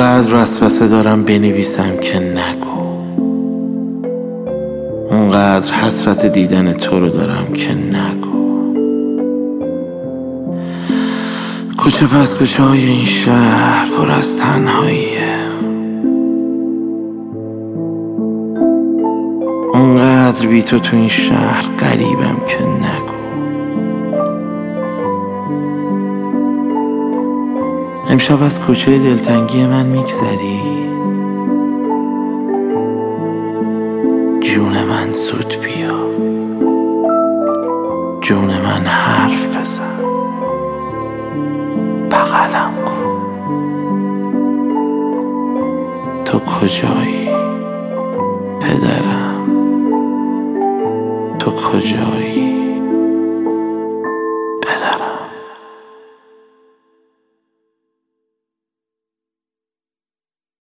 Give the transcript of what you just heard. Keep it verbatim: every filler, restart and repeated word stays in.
اونقدر وسوسه دارم بنویسم که نگو، اونقدر حسرت دیدن تو رو دارم که نگو. کوچه پس کوچه های این شهر پر از تنهاییه، اونقدر بی تو تو این شهر غریبم که نگو. امشب از کوچه دلتنگی من میگذری، جون من زود بیا، جون من حرف بزن، بغلم کن. تو کجایی پدرم؟ تو کجایی؟